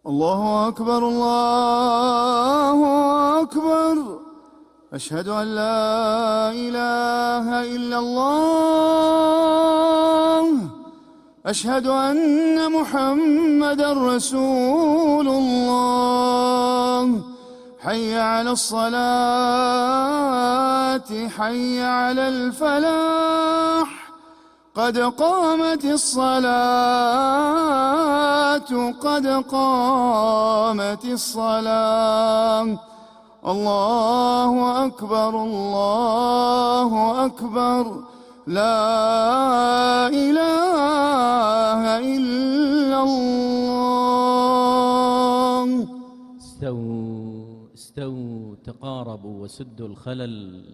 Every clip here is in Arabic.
الله أكبر الله أكبر. أشهد أن لا إله إلا الله. أشهد أن محمدًا رسول الله. حي على الصلاة حي على الفلاح. قد قامت الصلاة قد قامت الصلاة. الله أكبر الله أكبر. لا إله إلا الله. استووا تقاربوا وسدوا الخلل.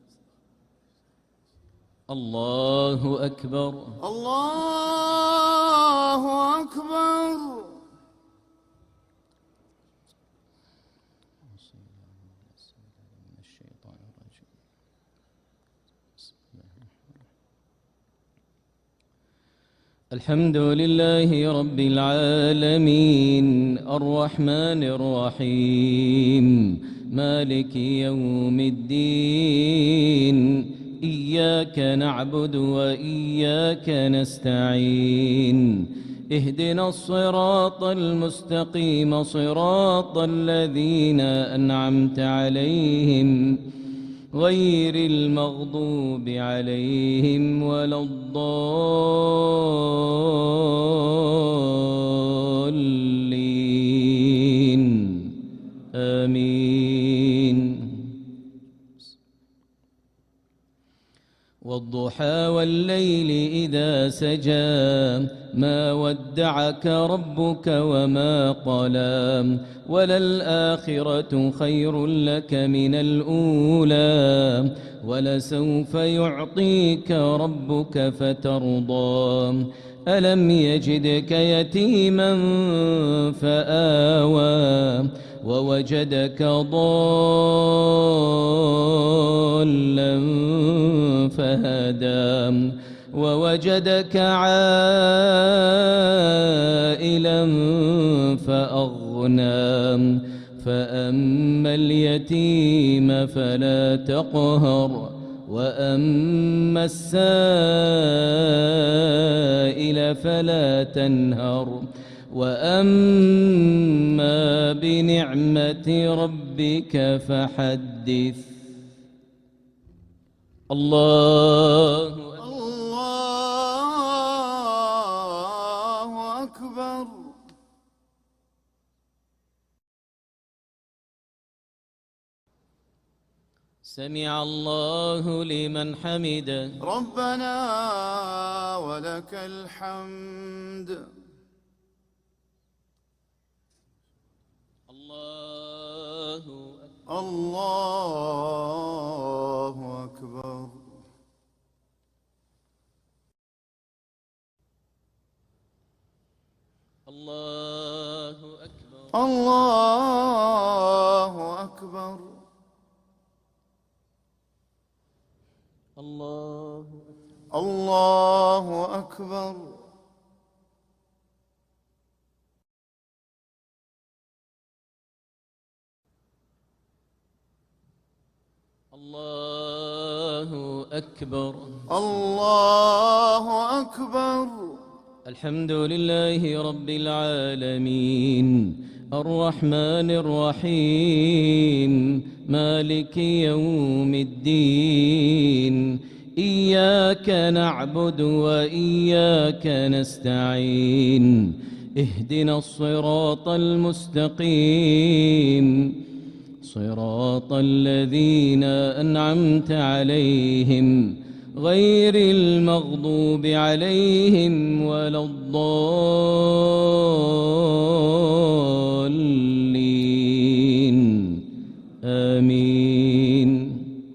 الله أكبر الله أكبر. الحمد لله رب العالمين الرحمن الرحيم مالك يوم الدين. إياك نعبد وإياك نستعين. اهدنا الصراط المستقيم صراط الذين أنعمت عليهم غير المغضوب عليهم ولا الضالين. آمين. والضحى والليل إذا سجى ما ودعك ربك وما قلى وللآخرة خير لك من الأولى ولسوف يعطيك ربك فترضى. ألم يجدك يتيما فآوى ووجدك ضالا فهدى ووجدك عائلا فأغنى. فأما اليتيم فلا تقهر وأما السائل فلا تنهر وأما بنعمة ربك فحدث. الله أكبر. سمع الله لمن حمده. ربنا ولك الحمد. الله أكبر. الله أكبر. الله أكبر. الله أكبر. الله أكبر. الله أكبر. الحمد لله رب العالمين الرحمن الرحيم مالك يوم الدين. إياك نعبد وإياك نستعين. اهدنا الصراط المستقيم صراط الذين أنعمت عليهم غير المغضوب عليهم ولا الضالين. آمين.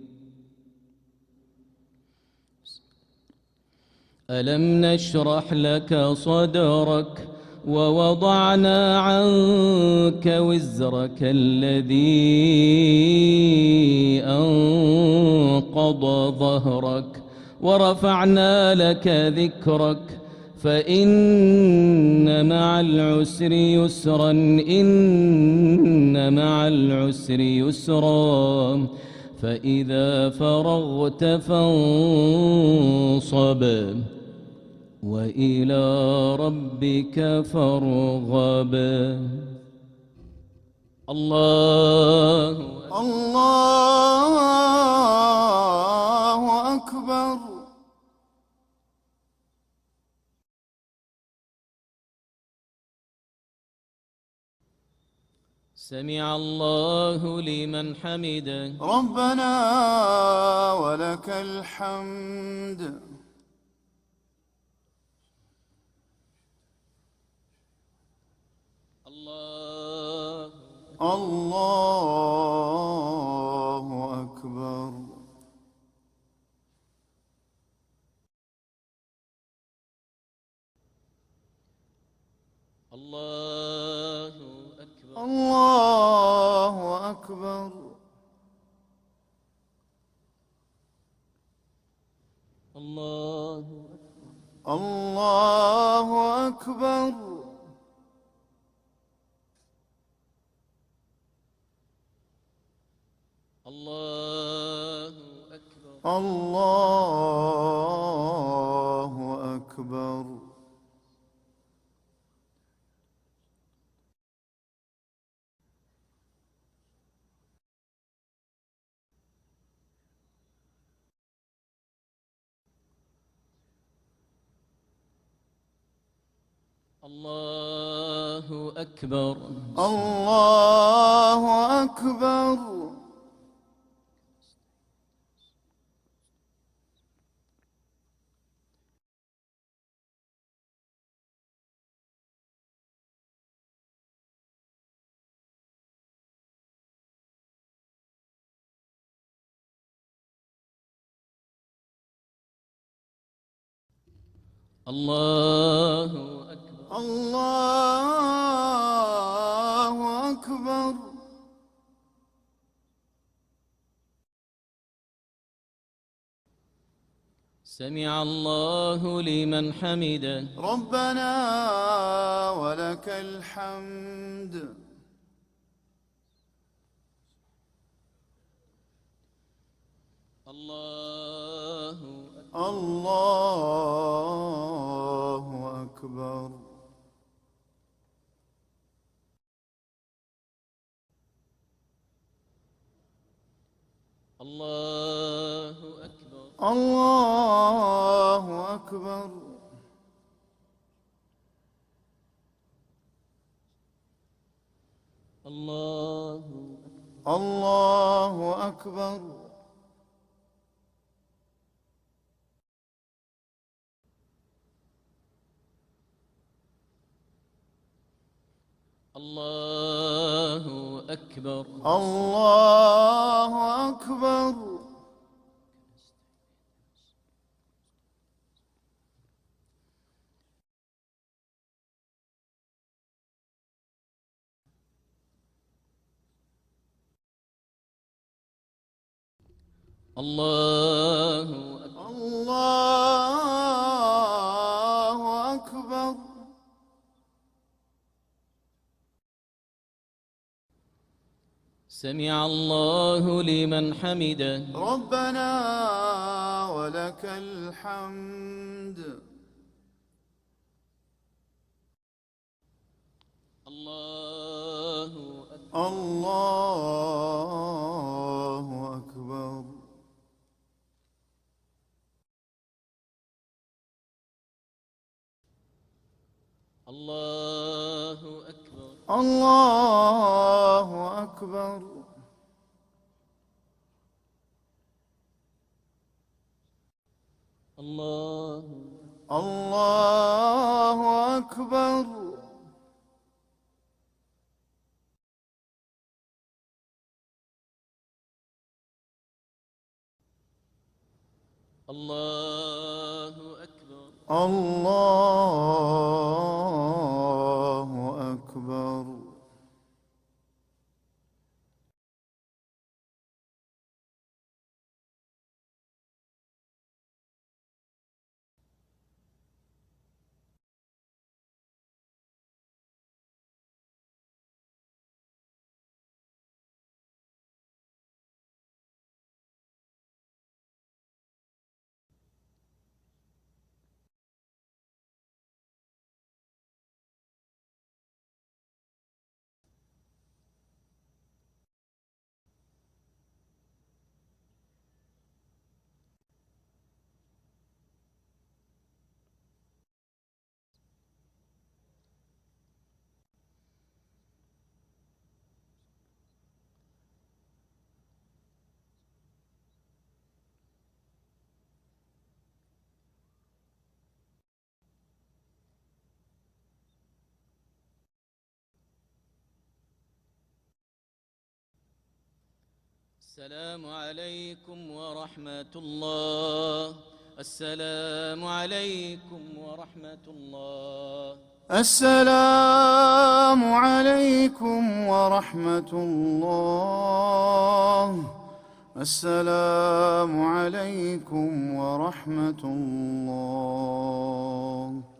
ألم نشرح لك صدرك ووضعنا عنك وزرك الذي أنقض ظهرك ورفعنا لك ذكرك فإن مع العسر يسرا إن مع العسر يسرا فإذا فرغت فانصب وإلى ربك فارغب. الله الله أكبر. سمع الله لمن حمده. ربنا ولك الحمد. الله الله أكبر. الله أكبر. الله أكبر. الله الله أكبر. الله أكبر. الله أكبر. الله أكبر. الله أكبر. الله أكبر. الله أكبر. سمع الله لمن حمده. ربنا ولك الحمد. الله الله أكبر. الله أكبر. الله أكبر. الله الله أكبر. الله أكبر. الله أكبر. الله أكبر. الله أكبر. سمع الله لمن حمده. ربنا ولك الحمد. الله أكبر. الله أكبر. الله أكبر. الله أكبر. الله الله أكبر. الله أكبر. الله أكبر. السلام عليكم ورحمة الله. السلام عليكم ورحمة الله. السلام عليكم ورحمة الله. السلام عليكم ورحمة الله.